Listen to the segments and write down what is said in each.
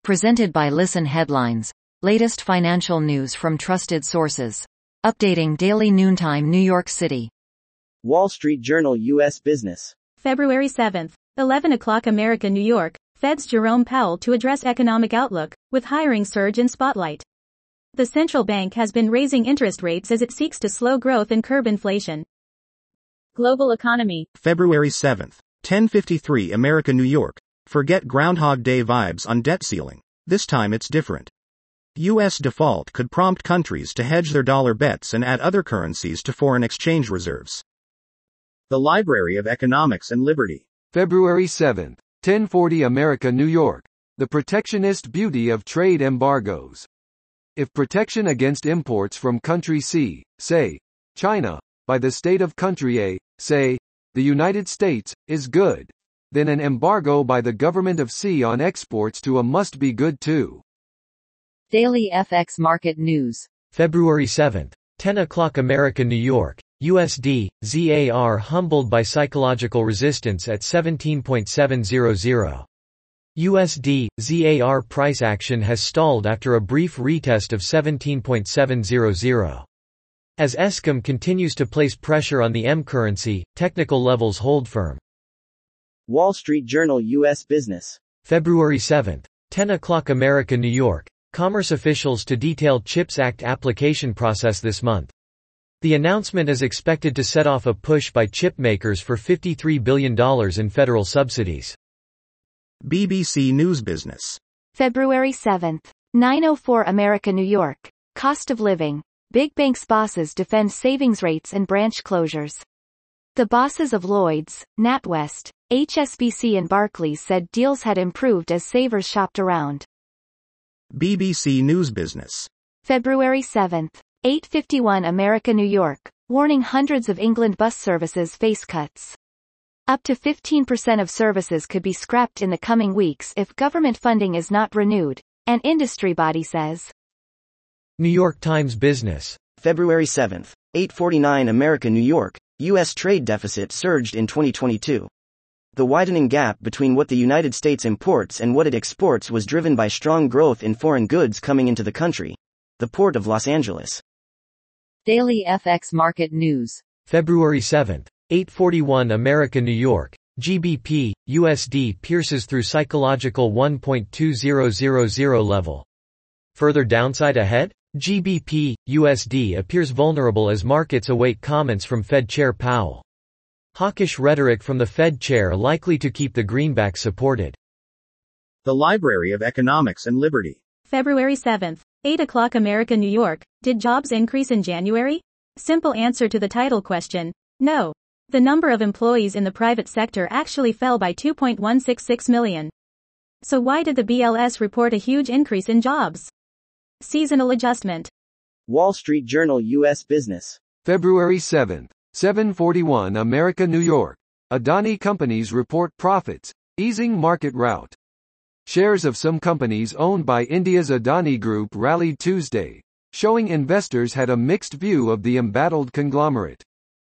Presented by Listen Headlines. Latest financial news from trusted sources. Updating daily noontime New York City. Wall Street Journal U.S. Business. February 7th, 11 o'clock America, New York. Fed's Jerome Powell to address economic outlook, with hiring surge in spotlight. The central bank has been raising interest rates as it seeks to slow growth and curb inflation. Global economy. February 7th, 10:53 America, New York. Forget Groundhog Day vibes on debt ceiling. This time it's different. U.S. default could prompt countries to hedge their dollar bets and add other currencies to foreign exchange reserves. The Library of Economics and Liberty. February 7th, 10:40 America, New York. The protectionist beauty of trade embargoes. If protection against imports from country C, say, China, by the state of country A, say, the United States, is good, then an embargo by the government of C on exports to A must be good too. Daily FX Market News. February 7th, 10 o'clock America, New York. USD, ZAR humbled by psychological resistance at 17.700. USD, ZAR price action has stalled after a brief retest of 17.700. As ESCOM continues to place pressure on the M currency, technical levels hold firm. Wall Street Journal U.S. Business. February 7th, 10 o'clock America, New York. Commerce officials to detail CHIPS Act application process this month. The announcement is expected to set off a push by chip makers for $53 billion in federal subsidies. BBC News Business. February 7th, 9:04 America, New York. Cost of living. Big banks bosses defend savings rates and branch closures. The bosses of Lloyds, NatWest, HSBC and Barclays said deals had improved as savers shopped around. BBC News Business. February 7th, 8:51 America, New York. Warning hundreds of England bus services face cuts. Up to 15% of services could be scrapped in the coming weeks if government funding is not renewed, an industry body says. New York Times Business. February 7th, 8:49 America, New York. U.S. trade deficit surged in 2022. The widening gap between what the United States imports and what it exports was driven by strong growth in foreign goods coming into the country. The Port of Los Angeles. Daily FX Market News. February 7th, 8:41 America, New York. GBP, USD pierces through psychological 1.2000 level. Further downside ahead? GBP, USD appears vulnerable as markets await comments from Fed Chair Powell. Hawkish rhetoric from the Fed chair likely to keep the greenback supported. The Library of Economics and Liberty. February 7th, 8 o'clock America, New York. Did jobs increase in January? Simple answer to the title question. No. The number of employees in the private sector actually fell by 2.166 million. So why did the BLS report a huge increase in jobs? Seasonal adjustment. Wall Street Journal U.S. Business. February 7th, 7:41 America, New York. Adani companies report profits, easing market rout. Shares of some companies owned by India's Adani Group rallied Tuesday, showing investors had a mixed view of the embattled conglomerate.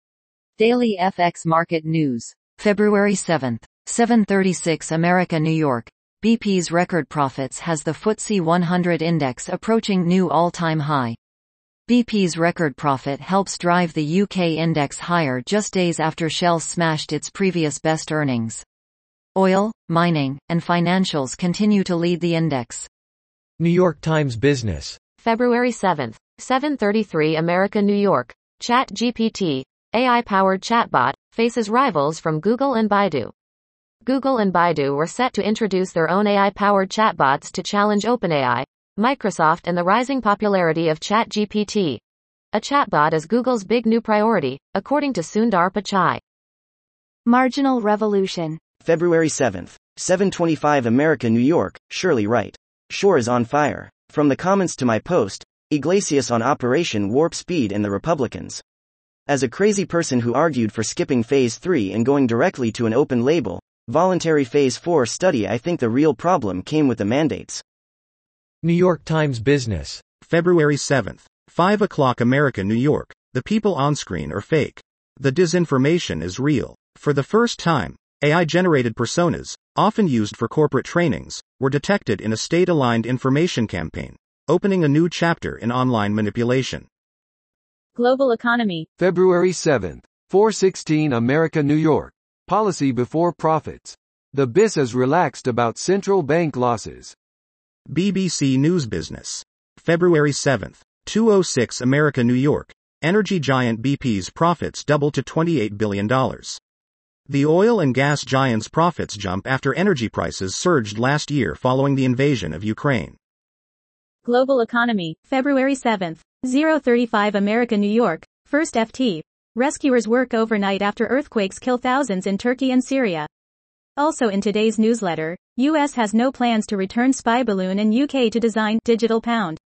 Daily FX Market News. February 7th, 7:36 America, New York. BP's record profits has the FTSE 100 index approaching new all-time high. BP's record profit helps drive the UK index higher just days after Shell smashed its previous best earnings. Oil, mining, and financials continue to lead the index. New York Times Business. February 7th, 7:33 America, New York. ChatGPT, AI-powered chatbot, faces rivals from Google and Baidu. Google and Baidu were set to introduce their own AI-powered chatbots to challenge OpenAI, Microsoft and the rising popularity of ChatGPT. A chatbot is Google's big new priority, according to Sundar Pichai. Marginal revolution. February 7th, 7:25 America, New York. Shirley Wright. Shore is on fire. From the comments to my post, Iglesias on Operation Warp Speed and the Republicans. As a crazy person who argued for skipping Phase 3 and going directly to an open label, voluntary Phase 4 study, I think the real problem came with the mandates. New York Times Business. February 7th, 5 o'clock America, New York. The people on screen are fake. The disinformation is real. For the first time, AI-generated personas, often used for corporate trainings, were detected in a state-aligned information campaign, opening a new chapter in online manipulation. Global economy. February 7th. 416 America, New York. Policy before profits. The BIS is relaxed about central bank losses. BBC News Business. February 7th. 206 America, New York. Energy giant BP's profits double to $28 billion. The oil and gas giant's profits jump after energy prices surged last year following the invasion of Ukraine. Global economy. February 7th. 035 America, New York. First FT. Rescuers work overnight after earthquakes kill thousands in Turkey and Syria. Also in today's newsletter, US has no plans to return spy balloon and UK to design digital pound.